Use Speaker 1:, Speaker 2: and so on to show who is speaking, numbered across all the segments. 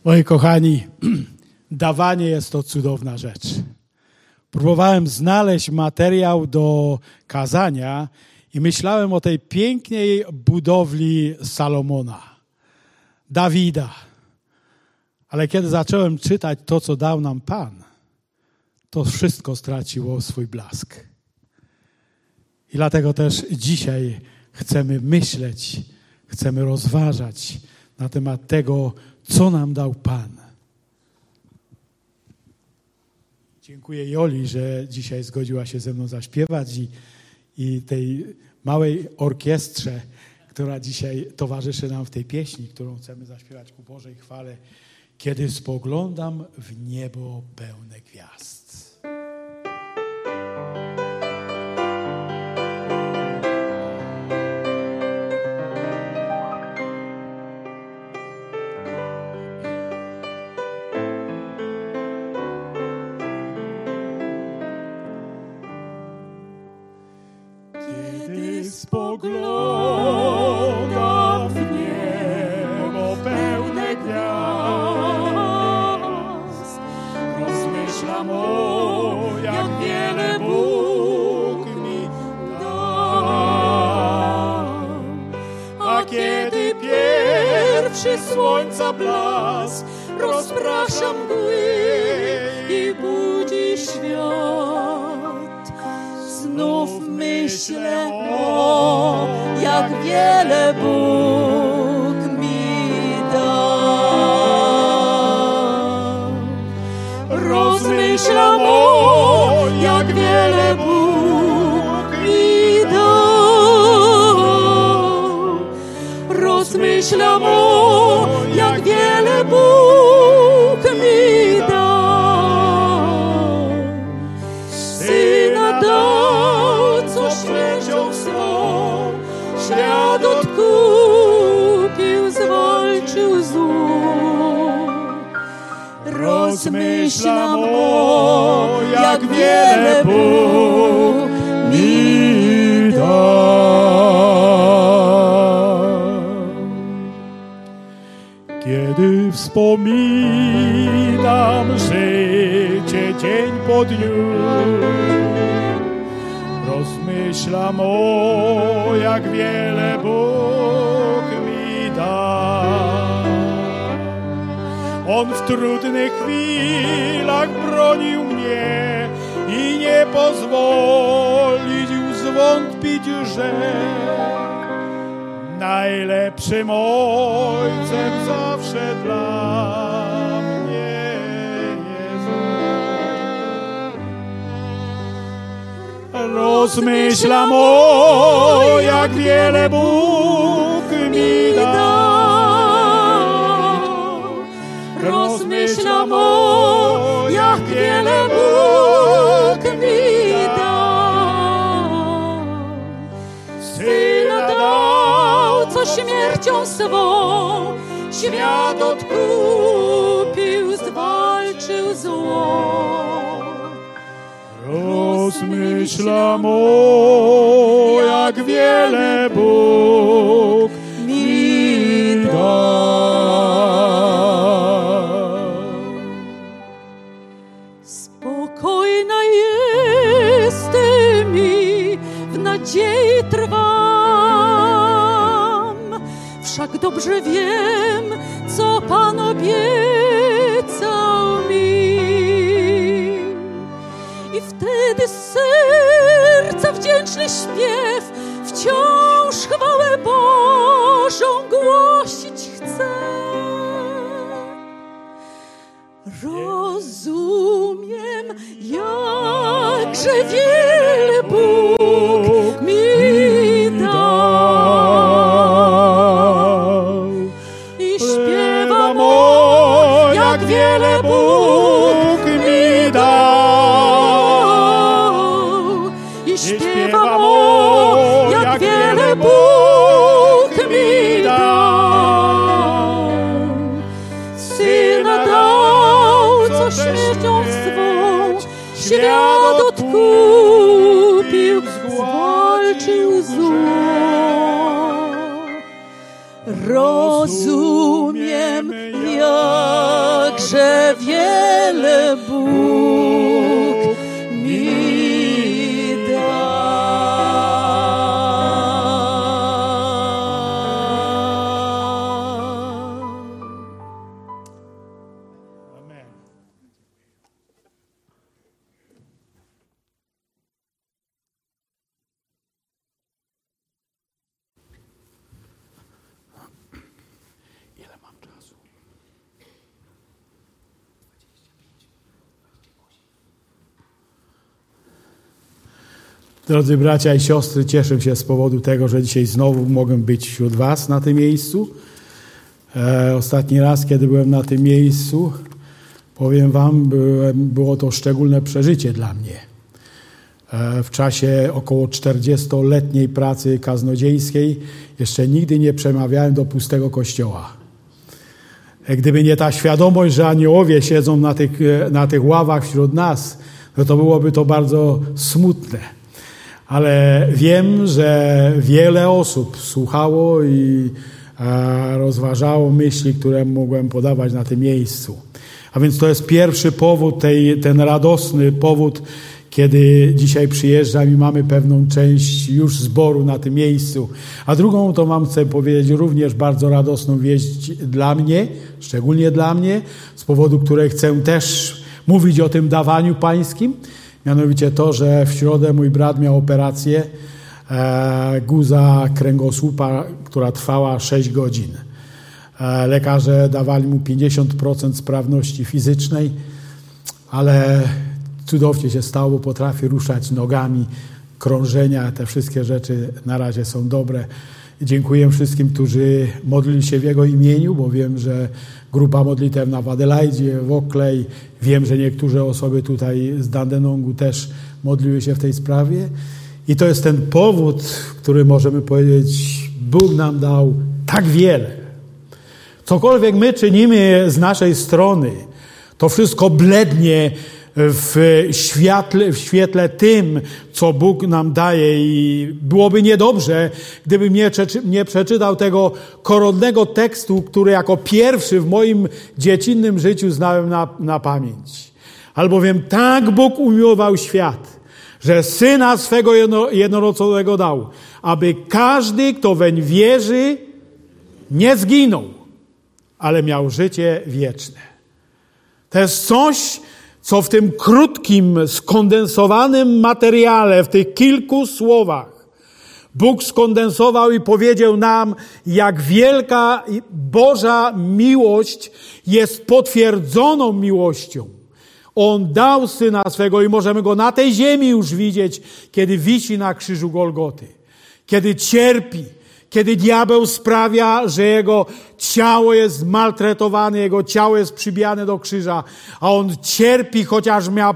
Speaker 1: Moi kochani, dawanie jest to cudowna rzecz. Próbowałem znaleźć materiał do kazania i myślałem o tej pięknej budowli Salomona, Dawida. Ale kiedy zacząłem czytać to, co dał nam Pan, to wszystko straciło swój blask. I dlatego też dzisiaj chcemy myśleć, chcemy rozważać na temat tego, co nam dał Pan. Dziękuję Joli, że dzisiaj zgodziła się ze mną zaśpiewać i tej małej orkiestrze, która dzisiaj towarzyszy nam w tej pieśni, którą chcemy zaśpiewać ku Bożej chwale. Kiedy spoglądam w niebo pełne gwiazd.
Speaker 2: Spoglądam w niebo pełne gwiazd, rozmyślam jak wiele Bóg mi dał. A kiedy pierwszy słońca blask rozprasza mgły i budzi świat, znów myślę jak wiele Bóg mi dał. Rozmyślam jak wiele Bóg mi dał. Rozmyślam jak wiele Bóg mi dał. Syna dał, co śmiercią swą świat odkupił, zwalczył zło. Rozmyślam jak wiele Bóg mi dał.
Speaker 1: Kiedy wspominam życie dzień po dniu, rozmyślam jak wiele Bóg mi dał. On w trudnych chwilach bronił mnie i nie pozwolił zwątpić, że najlepszym ojcem zawsze dla mnie jest. Rozmyślam jak wiele Bóg mi dał.
Speaker 2: Rozmyślam jak wiele Bóg mi dał. Syna dał, co śmiercią swą świat odkupił, zwalczył zło.
Speaker 1: Rozmyślam jak wiele Bóg mi dał.
Speaker 2: Spokojna jestem i w nadziei trwam, wszak dobrze wiem, co Pan obiecał mi. I wtedy z serca wdzięczny śpiew wciąż chwałę Bożą głosić chcę. Rozumiem, jakże wiele Bóg mi dał. I śpiewam jak wiele Bóg mi dał. I śpiewam jak wiele Bóg mi dał. Syna dał, co śmiercią swą świat odkupił, zwalczył zło. Rozumiem, jak wiele Bóg mi
Speaker 1: Drodzy bracia i siostry, cieszę się z powodu tego, że dzisiaj znowu mogę być wśród was na tym miejscu. Ostatni raz, kiedy byłem na tym miejscu, powiem wam, było to szczególne przeżycie dla mnie. W czasie około 40-letniej pracy kaznodziejskiej jeszcze nigdy nie przemawiałem do pustego kościoła. Gdyby nie ta świadomość, że aniołowie siedzą na tych ławach wśród nas, no to byłoby to bardzo smutne. Ale wiem, że wiele osób słuchało i rozważało myśli, które mogłem podawać na tym miejscu. A więc to jest pierwszy powód, ten radosny powód, kiedy dzisiaj przyjeżdżam i mamy pewną część już zboru na tym miejscu. A drugą to chcę powiedzieć również bardzo radosną wieść dla mnie, szczególnie dla mnie, z powodu której chcę też mówić o tym dawaniu pańskim. Mianowicie to, że w środę mój brat miał operację guza kręgosłupa, która trwała 6 godzin. Lekarze dawali mu 50% sprawności fizycznej, ale cudownie się stało, bo potrafi ruszać nogami, krążenia, te wszystkie rzeczy na razie są dobre. Dziękuję wszystkim, którzy modlili się w Jego imieniu, bo wiem, że grupa modlitewna w Adelaidzie, w Oakley, wiem, że niektóre osoby tutaj z Dandenongu też modliły się w tej sprawie. I to jest ten powód, który możemy powiedzieć, Bóg nam dał tak wiele. Cokolwiek my czynimy z naszej strony, to wszystko blednie w świetle tym, co Bóg nam daje, i byłoby niedobrze, gdybym nie przeczytał tego koronnego tekstu, który jako pierwszy w moim dziecinnym życiu znałem na pamięć. Albowiem tak Bóg umiłował świat, że Syna swego jednorodzonego dał, aby każdy, kto weń wierzy, nie zginął, ale miał życie wieczne. To jest coś, co w tym krótkim, skondensowanym materiale, w tych kilku słowach Bóg skondensował i powiedział nam, jak wielka Boża miłość jest potwierdzoną miłością. On dał Syna swego i możemy Go na tej ziemi już widzieć, kiedy wisi na krzyżu Golgoty, kiedy cierpi, kiedy diabeł sprawia, że Jego ciało jest maltretowane, Jego ciało jest przybijane do krzyża, a On cierpi, chociaż miał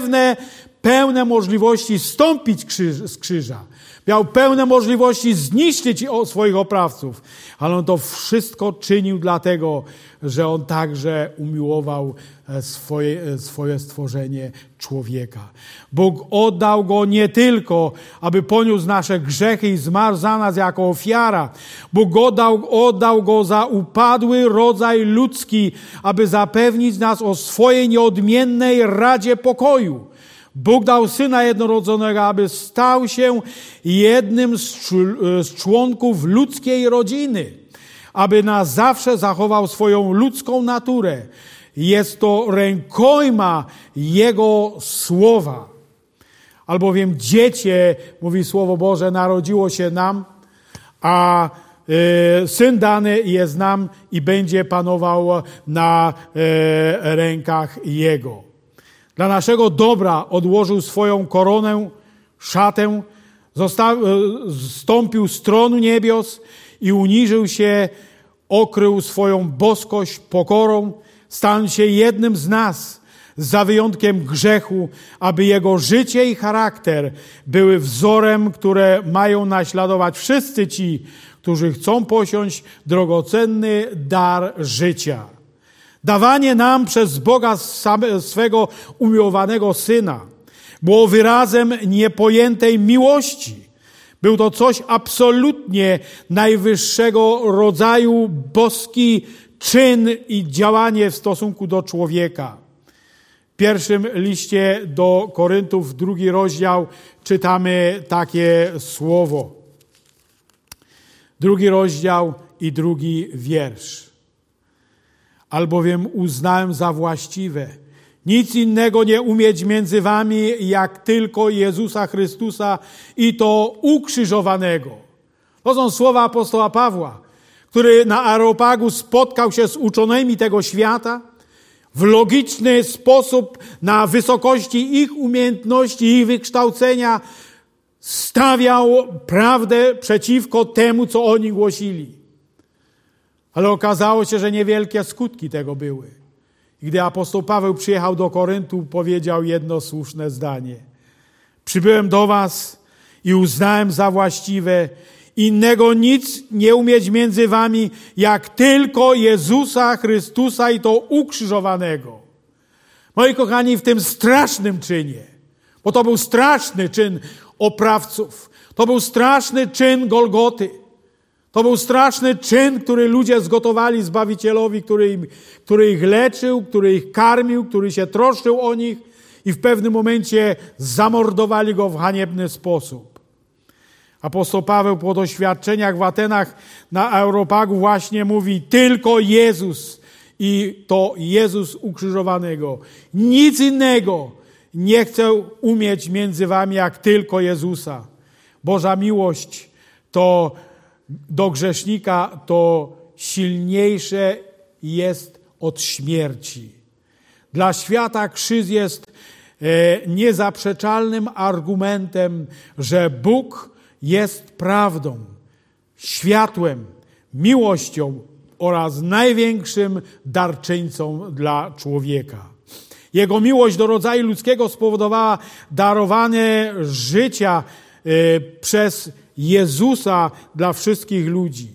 Speaker 1: pełne możliwości zstąpić z krzyża. Miał pełne możliwości zniszczyć swoich oprawców, ale On to wszystko czynił dlatego, że On także umiłował swoje stworzenie, człowieka. Bóg oddał Go nie tylko, aby poniósł nasze grzechy i zmarł za nas jako ofiara. Bóg oddał Go za upadły rodzaj ludzki, aby zapewnić nas o swojej nieodmiennej radzie pokoju. Bóg dał Syna jednorodzonego, aby stał się jednym z członków ludzkiej rodziny, aby na zawsze zachował swoją ludzką naturę. Jest to rękojma Jego słowa. Albowiem dziecię, mówi Słowo Boże, narodziło się nam, a Syn dany jest nam i będzie panował na rękach Jego. Dla naszego dobra odłożył swoją koronę, szatę, zstąpił z tronu niebios i uniżył się, okrył swoją boskość pokorą, stał się jednym z nas, za wyjątkiem grzechu, aby Jego życie i charakter były wzorem, które mają naśladować wszyscy ci, którzy chcą posiąść drogocenny dar życia. Dawanie nam przez Boga swego umiłowanego Syna było wyrazem niepojętej miłości. Był to coś absolutnie najwyższego rodzaju, boski czyn i działanie w stosunku do człowieka. W pierwszym liście do Koryntów, 2 rozdział, czytamy takie słowo. 2 rozdział i 2 wiersz. Albowiem uznałem za właściwe nic innego nie umieć między wami, jak tylko Jezusa Chrystusa i to ukrzyżowanego. To są słowa apostoła Pawła, który na Areopagu spotkał się z uczonymi tego świata, w logiczny sposób na wysokości ich umiejętności, ich wykształcenia stawiał prawdę przeciwko temu, co oni głosili. Ale okazało się, że niewielkie skutki tego były. I gdy apostoł Paweł przyjechał do Koryntu, powiedział jedno słuszne zdanie. Przybyłem do was i uznałem za właściwe innego nic nie umieć między wami, jak tylko Jezusa Chrystusa i to ukrzyżowanego. Moi kochani, w tym strasznym czynie, bo to był straszny czyn oprawców, to był straszny czyn Golgoty, to był straszny czyn, który ludzie zgotowali Zbawicielowi, który ich leczył, który ich karmił, który się troszczył o nich i w pewnym momencie zamordowali go w haniebny sposób. Apostoł Paweł po doświadczeniach w Atenach na Areopagu właśnie mówi: tylko Jezus i to Jezus ukrzyżowanego. Nic innego nie chcę umieć między wami, jak tylko Jezusa. Boża miłość to do grzesznika to silniejsze jest od śmierci. Dla świata krzyż jest niezaprzeczalnym argumentem, że Bóg jest prawdą, światłem, miłością oraz największym darczyńcą dla człowieka. Jego miłość do rodzaju ludzkiego spowodowała darowanie życia przez Jezusa dla wszystkich ludzi.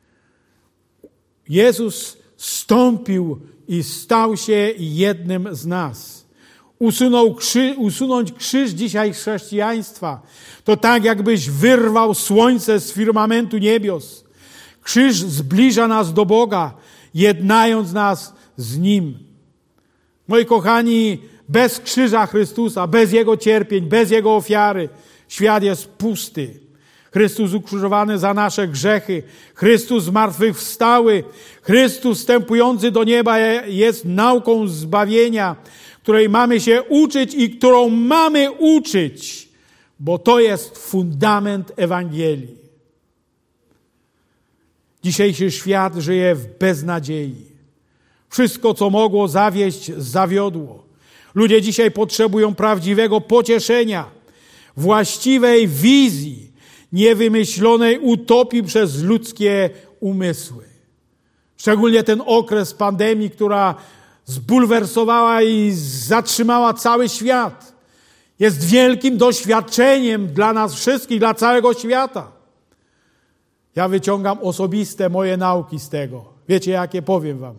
Speaker 1: Jezus stąpił i stał się jednym z nas. Usunąć krzyż dzisiaj chrześcijaństwa to tak, jakbyś wyrwał słońce z firmamentu niebios. Krzyż zbliża nas do Boga, jednając nas z Nim. Moi kochani, bez krzyża Chrystusa, bez Jego cierpień, bez Jego ofiary, świat jest pusty. Chrystus ukrzyżowany za nasze grzechy, Chrystus zmartwychwstały, Chrystus wstępujący do nieba jest nauką zbawienia, której mamy się uczyć i którą mamy uczyć, bo to jest fundament Ewangelii. Dzisiejszy świat żyje w beznadziei. Wszystko, co mogło zawieść, zawiodło. Ludzie dzisiaj potrzebują prawdziwego pocieszenia, właściwej wizji, niewymyślonej utopii przez ludzkie umysły. Szczególnie ten okres pandemii, która zbulwersowała i zatrzymała cały świat, jest wielkim doświadczeniem dla nas wszystkich, dla całego świata. Ja wyciągam osobiste moje nauki z tego. Wiecie, jakie powiem wam.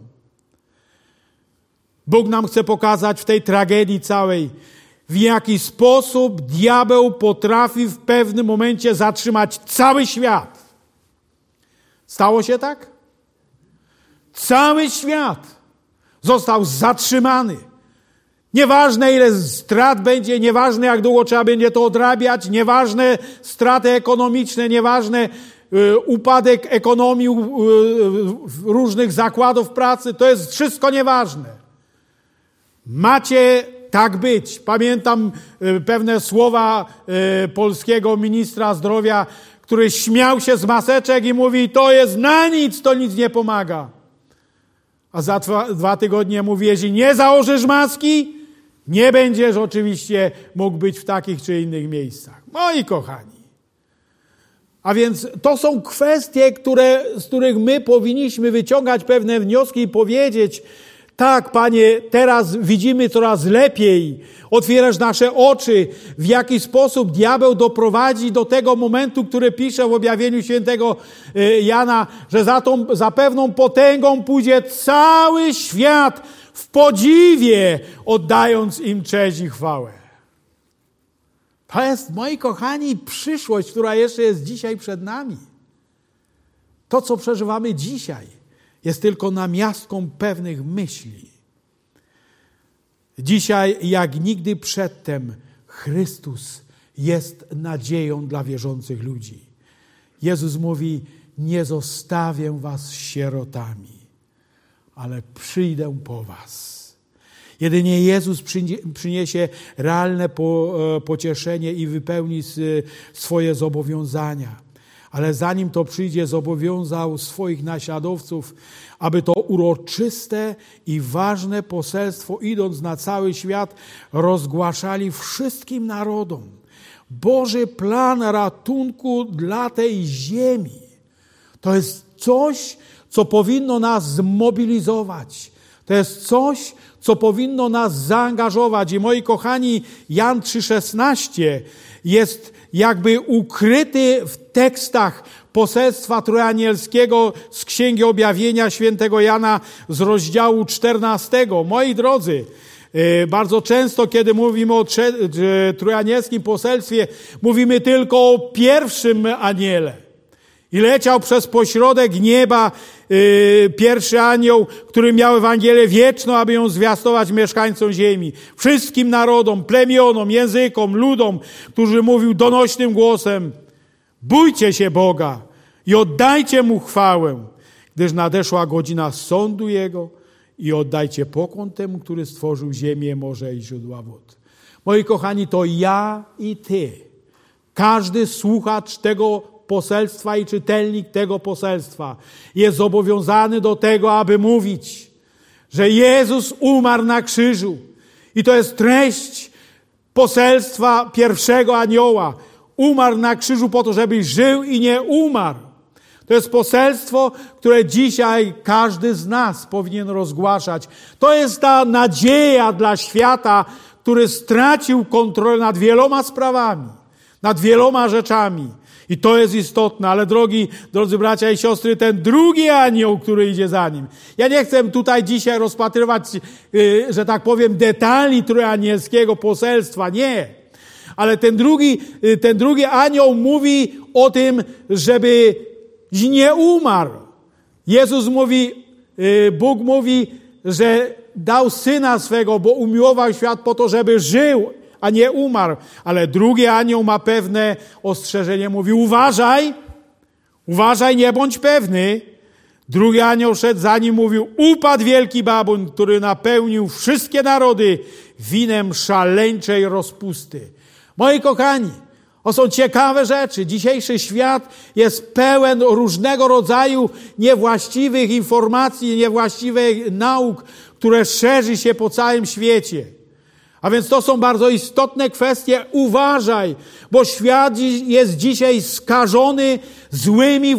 Speaker 1: Bóg nam chce pokazać w tej tragedii całej, w jaki sposób diabeł potrafi w pewnym momencie zatrzymać cały świat. Stało się tak? Cały świat został zatrzymany. Nieważne, ile strat będzie, nieważne, jak długo trzeba będzie to odrabiać, nieważne straty ekonomiczne, nieważne upadek ekonomii różnych zakładów pracy, to jest wszystko nieważne. Macie tak być. Pamiętam pewne słowa polskiego ministra zdrowia, który śmiał się z maseczek i mówi: to jest na nic, to nic nie pomaga. A za 2 tygodnie mówi: jeśli nie założysz maski, nie będziesz oczywiście mógł być w takich czy innych miejscach. Moi kochani. A więc to są kwestie, z których my powinniśmy wyciągać pewne wnioski i powiedzieć: tak, Panie, teraz widzimy coraz lepiej. Otwierasz nasze oczy, w jaki sposób diabeł doprowadzi do tego momentu, który pisze w objawieniu świętego Jana, że za pewną potęgą pójdzie cały świat w podziwie, oddając im cześć i chwałę. To jest, moi kochani, przyszłość, która jeszcze jest dzisiaj przed nami. To, co przeżywamy dzisiaj, jest tylko namiastką pewnych myśli. Dzisiaj, jak nigdy przedtem, Chrystus jest nadzieją dla wierzących ludzi. Jezus mówi: nie zostawię was sierotami, ale przyjdę po was. Jedynie Jezus przyniesie realne pocieszenie i wypełni swoje zobowiązania. Ale zanim to przyjdzie, zobowiązał swoich naśladowców, aby to uroczyste i ważne poselstwo, idąc na cały świat, rozgłaszali wszystkim narodom. Boży plan ratunku dla tej ziemi. To jest coś, co powinno nas zmobilizować. To jest coś, co powinno nas zaangażować. I moi kochani, Jan 3,16 jest jakby ukryty w tekstach poselstwa trójanielskiego z Księgi Objawienia świętego Jana z rozdziału 14. Moi drodzy, bardzo często, kiedy mówimy o trójanielskim poselstwie, mówimy tylko o pierwszym aniele. I leciał przez pośrodek nieba pierwszy anioł, który miał Ewangelię wieczną, aby ją zwiastować mieszkańcom ziemi. Wszystkim narodom, plemionom, językom, ludom, którzy mówił donośnym głosem: bójcie się Boga i oddajcie Mu chwałę, gdyż nadeszła godzina sądu Jego i oddajcie pokłon temu, który stworzył ziemię, morze i źródła wód. Moi kochani, to ja i ty, każdy słuchacz tego poselstwa i czytelnik tego poselstwa jest zobowiązany do tego, aby mówić, że Jezus umarł na krzyżu. I to jest treść poselstwa pierwszego anioła. Umarł na krzyżu po to, żebyś żył i nie umarł. To jest poselstwo, które dzisiaj każdy z nas powinien rozgłaszać. To jest ta nadzieja dla świata, który stracił kontrolę nad wieloma sprawami, nad wieloma rzeczami. I to jest istotne, ale drodzy bracia i siostry, ten drugi anioł, który idzie za nim. Ja nie chcę tutaj dzisiaj rozpatrywać, że tak powiem, detali trójanielskiego poselstwa, nie. Ale ten drugi anioł mówi o tym, żebyś nie umarł. Jezus mówi, Bóg mówi, że dał Syna swego, bo umiłował świat po to, żeby żył, a nie umarł. Ale drugi anioł ma pewne ostrzeżenie. Mówi: uważaj, nie bądź pewny. Drugi anioł szedł za nim, mówił: upadł wielki Babylon, który napełnił wszystkie narody winem szaleńczej rozpusty. Moi kochani, to są ciekawe rzeczy. Dzisiejszy świat jest pełen różnego rodzaju niewłaściwych informacji, niewłaściwych nauk, które szerzy się po całym świecie. A więc to są bardzo istotne kwestie. Uważaj, bo świat jest dzisiaj skażony złymi,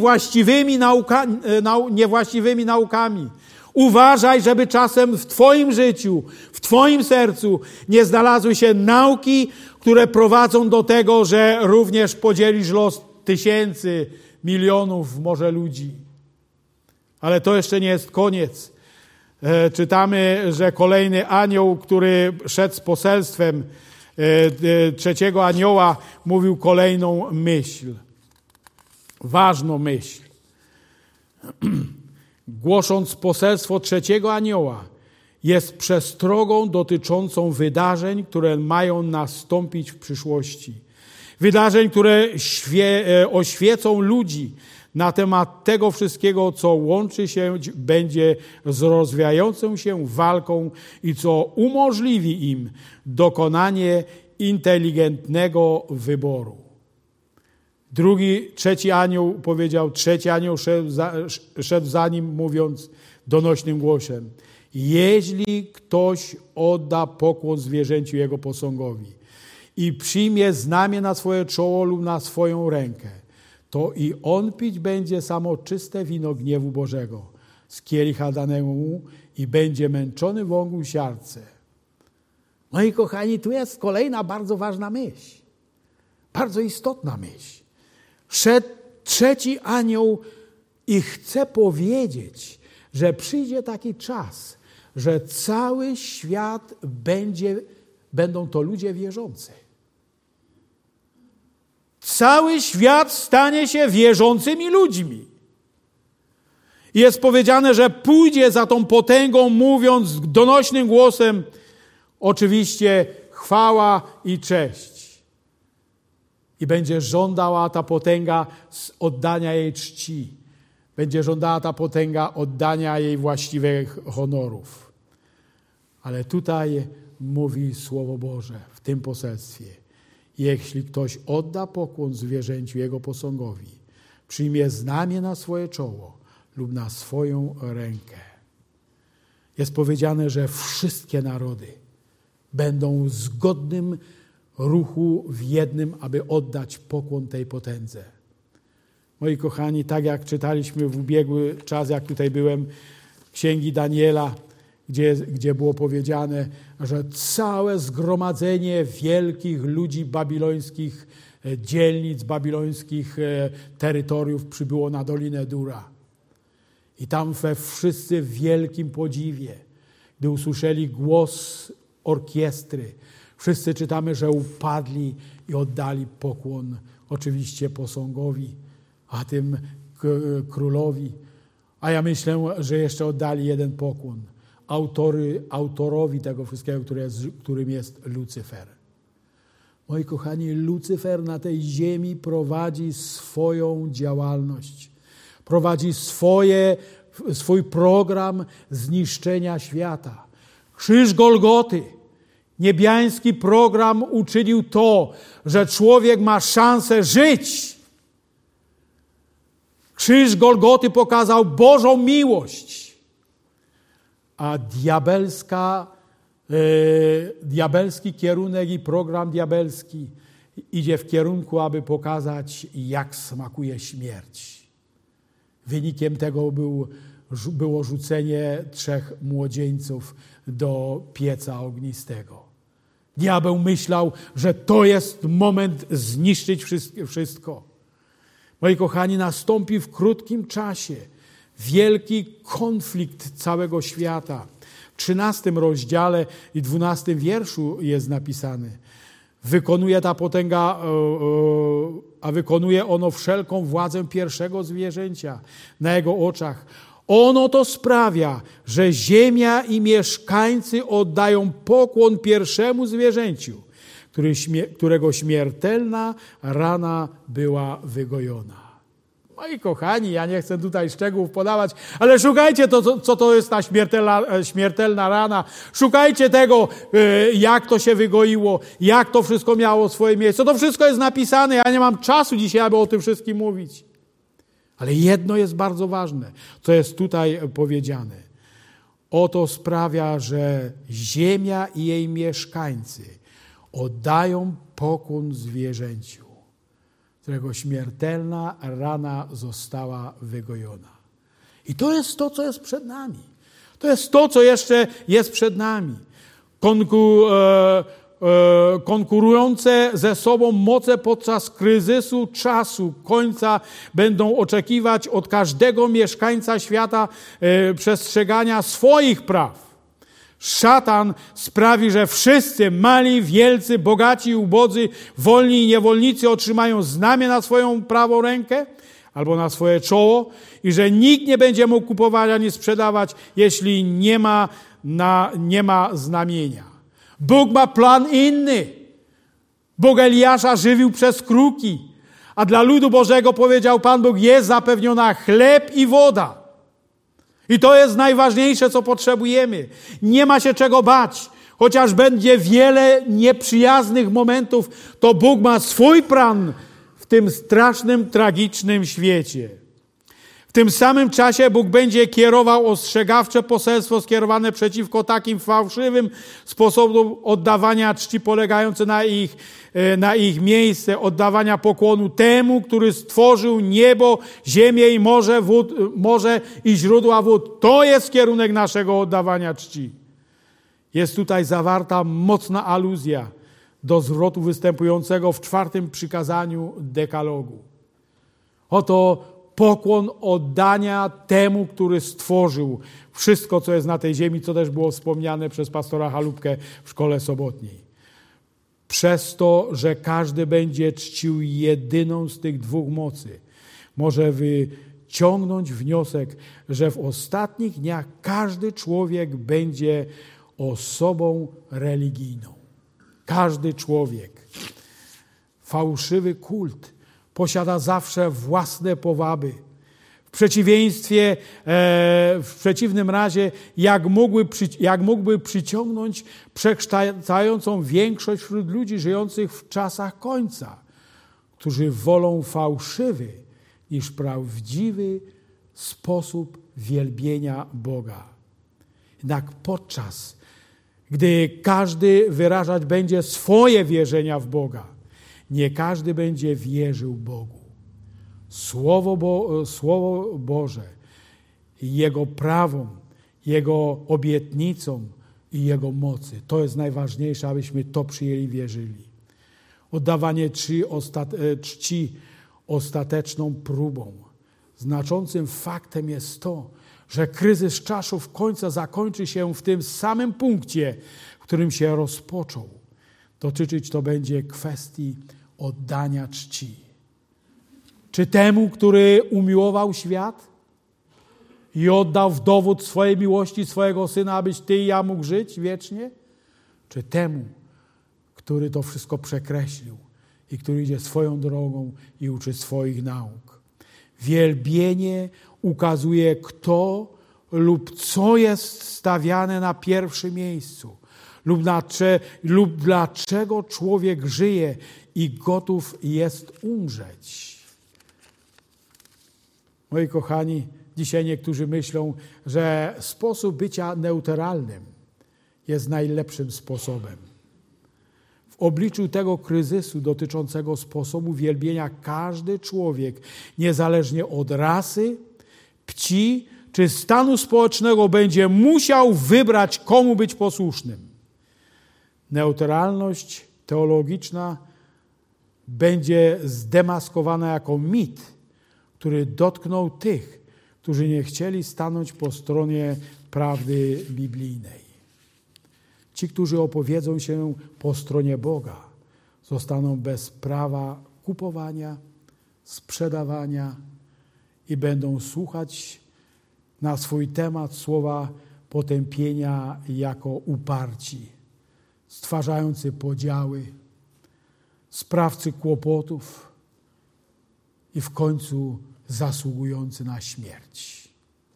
Speaker 1: niewłaściwymi naukami. Uważaj, żeby czasem w twoim życiu, w twoim sercu nie znalazły się nauki, które prowadzą do tego, że również podzielisz los tysięcy, milionów może ludzi. Ale to jeszcze nie jest koniec. Czytamy, że kolejny anioł, który szedł z poselstwem trzeciego anioła, mówił kolejną myśl. Ważną myśl. Głosząc poselstwo trzeciego anioła, jest przestrogą dotyczącą wydarzeń, które mają nastąpić w przyszłości. Wydarzeń, które oświecą ludzi na temat tego wszystkiego, co łączy się będzie z rozwijającą się walką i co umożliwi im dokonanie inteligentnego wyboru. Trzeci anioł powiedział, trzeci anioł szedł za nim, mówiąc donośnym głosem: jeśli ktoś odda pokłon zwierzęciu jego posągowi i przyjmie znamię na swoje czoło lub na swoją rękę, to i on pić będzie samo czyste wino gniewu Bożego z kielicha danego mu i będzie męczony w ogniu siarce. Moi kochani, tu jest kolejna bardzo ważna myśl. Bardzo istotna myśl. Szedł trzeci anioł i chce powiedzieć, że przyjdzie taki czas, że cały świat będą to ludzie wierzący. Cały świat stanie się wierzącymi ludźmi. I jest powiedziane, że pójdzie za tą potęgą, mówiąc donośnym głosem, oczywiście chwała i cześć. I będzie żądała ta potęga oddania jej czci. Będzie żądała ta potęga oddania jej właściwych honorów. Ale tutaj mówi Słowo Boże w tym poselstwie. Jeśli ktoś odda pokłon zwierzęciu jego posągowi, przyjmie znamię na swoje czoło lub na swoją rękę. Jest powiedziane, że wszystkie narody będą w zgodnym ruchu w jednym, aby oddać pokłon tej potędze. Moi kochani, tak jak czytaliśmy w ubiegły czas, jak tutaj byłem, Księgi Daniela, gdzie było powiedziane, że całe zgromadzenie wielkich ludzi babilońskich, dzielnic babilońskich, terytoriów przybyło na Dolinę Dura. I tam wszyscy w wielkim podziwie, gdy usłyszeli głos orkiestry, wszyscy czytamy, że upadli i oddali pokłon oczywiście posągowi, a tym królowi. A ja myślę, że jeszcze oddali jeden pokłon. Autorowi tego wszystkiego, którym jest Lucyfer. Moi kochani, Lucyfer na tej ziemi prowadzi swoją działalność. Prowadzi swój program zniszczenia świata. Krzyż Golgoty, niebiański program uczynił to, że człowiek ma szansę żyć. Krzyż Golgoty pokazał Bożą miłość. A diabelski kierunek i program diabelski idzie w kierunku, aby pokazać, jak smakuje śmierć. Wynikiem tego było rzucenie 3 młodzieńców do pieca ognistego. Diabeł myślał, że to jest moment zniszczyć wszystko. Moi kochani, nastąpi w krótkim czasie wielki konflikt całego świata. W 13 rozdziale i 12 wierszu jest napisane: wykonuje ta potęga, a wykonuje ono wszelką władzę pierwszego zwierzęcia na jego oczach. Ono to sprawia, że ziemia i mieszkańcy oddają pokłon pierwszemu zwierzęciu, którego śmiertelna rana była wygojona. Moi kochani, ja nie chcę tutaj szczegółów podawać, ale szukajcie co to jest ta śmiertelna rana. Szukajcie tego, jak to się wygoiło, jak to wszystko miało swoje miejsce. To wszystko jest napisane. Ja nie mam czasu dzisiaj, aby o tym wszystkim mówić. Ale jedno jest bardzo ważne, co jest tutaj powiedziane. Oto sprawia, że ziemia i jej mieszkańcy oddają pokłon zwierzęciu, którego śmiertelna rana została wygojona. I to jest to, co jest przed nami. To jest to, co jeszcze jest przed nami. Konkurujące ze sobą moce podczas kryzysu czasu końca będą oczekiwać od każdego mieszkańca świata przestrzegania swoich praw. Szatan sprawi, że wszyscy, mali, wielcy, bogaci i ubodzy, wolni i niewolnicy otrzymają znamię na swoją prawą rękę albo na swoje czoło i że nikt nie będzie mógł kupować ani sprzedawać, jeśli nie ma znamienia. Bóg ma plan inny. Bóg Eliasza żywił przez kruki, a dla ludu Bożego, powiedział Pan Bóg, jest zapewniona chleb i woda. I to jest najważniejsze, co potrzebujemy. Nie ma się czego bać. Chociaż będzie wiele nieprzyjaznych momentów, to Bóg ma swój plan w tym strasznym, tragicznym świecie. W tym samym czasie Bóg będzie kierował ostrzegawcze poselstwo skierowane przeciwko takim fałszywym sposobom oddawania czci polegające na ich miejsce, oddawania pokłonu temu, który stworzył niebo, ziemię i morze i źródła wód. To jest kierunek naszego oddawania czci. Jest tutaj zawarta mocna aluzja do zwrotu występującego w 4. przykazaniu dekalogu. Oto pokłon oddania temu, który stworzył wszystko, co jest na tej ziemi, co też było wspomniane przez pastora Halupkę w szkole sobotniej. Przez to, że każdy będzie czcił jedyną z tych 2 mocy, może ciągnąć wniosek, że w ostatnich dniach każdy człowiek będzie osobą religijną. Każdy człowiek. Fałszywy kult posiada zawsze własne powaby. W przeciwnym razie, jak mógłby przyciągnąć przekształcającą większość wśród ludzi żyjących w czasach końca, którzy wolą fałszywy niż prawdziwy sposób wielbienia Boga. Jednak podczas gdy każdy wyrażać będzie swoje wierzenia w Boga, nie każdy będzie wierzył Bogu. Słowo Boże, Jego prawom, Jego obietnicom i Jego mocy. To jest najważniejsze, abyśmy to przyjęli i wierzyli. Oddawanie czci ostateczną próbą. Znaczącym faktem jest to, że kryzys czasów końca zakończy się w tym samym punkcie, w którym się rozpoczął. Dotyczyć to będzie kwestii oddania czci. Czy temu, który umiłował świat i oddał w dowód swojej miłości swojego Syna, abyś ty i ja mógł żyć wiecznie? Czy temu, który to wszystko przekreślił i który idzie swoją drogą i uczy swoich nauk? Wielbienie ukazuje, kto lub co jest stawiane na pierwszym miejscu lub dlaczego człowiek żyje i gotów jest umrzeć. Moi kochani, dzisiaj niektórzy myślą, że sposób bycia neutralnym jest najlepszym sposobem. W obliczu tego kryzysu dotyczącego sposobu wielbienia każdy człowiek, niezależnie od rasy, płci czy stanu społecznego, będzie musiał wybrać, komu być posłusznym. Neutralność teologiczna będzie zdemaskowana jako mit, który dotknął tych, którzy nie chcieli stanąć po stronie prawdy biblijnej. Ci, którzy opowiedzą się po stronie Boga, zostaną bez prawa kupowania, sprzedawania i będą słuchać na swój temat słowa potępienia jako uparci, stwarzający podziały, sprawcy kłopotów i w końcu zasługujący na śmierć.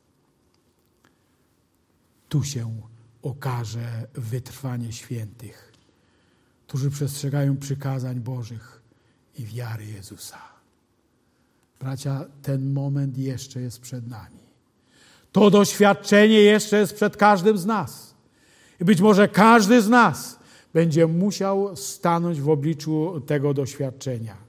Speaker 1: Tu się okaże wytrwanie świętych, którzy przestrzegają przykazań Bożych i wiary Jezusa. Bracia, ten moment jeszcze jest przed nami. To doświadczenie jeszcze jest przed każdym z nas. I być może każdy z nas będzie musiał stanąć w obliczu tego doświadczenia.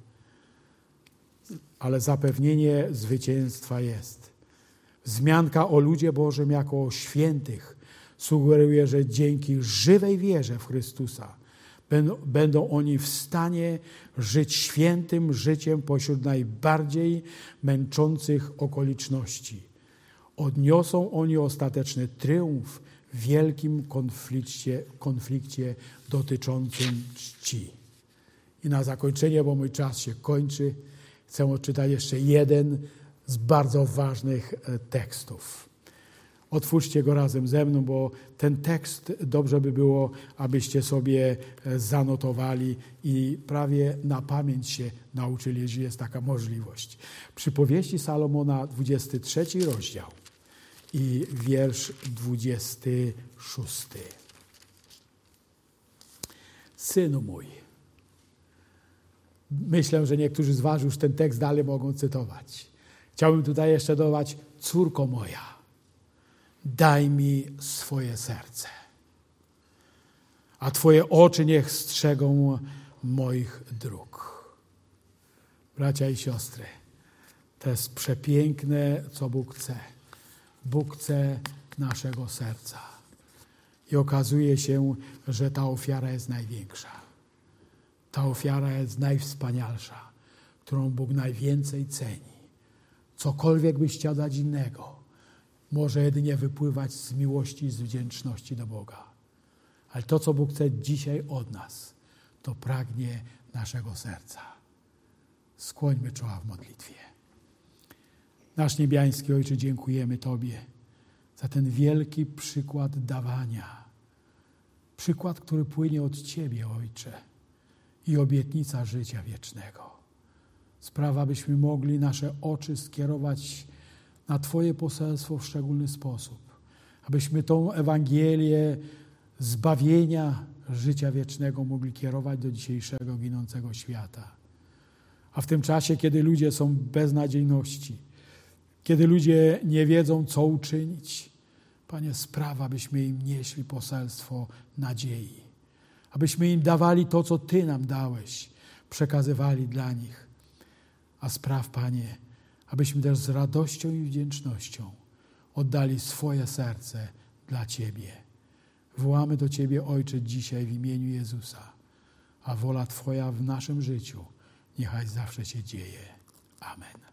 Speaker 1: Ale zapewnienie zwycięstwa jest. Wzmianka o ludzie Bożym jako o świętych sugeruje, że dzięki żywej wierze w Chrystusa będą oni w stanie żyć świętym życiem pośród najbardziej męczących okoliczności. Odniosą oni ostateczny triumf w wielkim konflikcie dotyczącym czci. I na zakończenie, bo mój czas się kończy, chcę odczytać jeszcze jeden z bardzo ważnych tekstów. Otwórzcie go razem ze mną, bo ten tekst dobrze by było, abyście sobie zanotowali i prawie na pamięć się nauczyli, jeżeli jest taka możliwość. Przypowieści Salomona, 23 rozdział i wiersz 26. Synu mój. Myślę, że niektórzy z was już ten tekst dalej mogą cytować. Chciałbym tutaj jeszcze dodać: córko moja, daj mi swoje serce, a Twoje oczy niech strzegą moich dróg. Bracia i siostry, to jest przepiękne, co Bóg chce. Bóg chce naszego serca. I okazuje się, że ta ofiara jest największa. Ta ofiara jest najwspanialsza, którą Bóg najwięcej ceni. Cokolwiek byś chciał dać innego, może jedynie wypływać z miłości i z wdzięczności do Boga. Ale to, co Bóg chce dzisiaj od nas, to pragnie naszego serca. Skłońmy czoła w modlitwie. Nasz niebiański Ojcze, dziękujemy Tobie za ten wielki przykład dawania. Przykład, który płynie od Ciebie, Ojcze, i obietnica życia wiecznego. Sprawa, byśmy mogli nasze oczy skierować na Twoje poselstwo w szczególny sposób. Abyśmy tą Ewangelię zbawienia życia wiecznego mogli kierować do dzisiejszego ginącego świata. A w tym czasie, kiedy ludzie są w beznadziejności, kiedy ludzie nie wiedzą, co uczynić, Panie, sprawa, abyśmy im nieśli poselstwo nadziei. Abyśmy im dawali to, co Ty nam dałeś, przekazywali dla nich. A spraw, Panie, abyśmy też z radością i wdzięcznością oddali swoje serce dla Ciebie. Wołamy do Ciebie, Ojcze, dzisiaj w imieniu Jezusa, a wola Twoja w naszym życiu niechaj zawsze się dzieje. Amen.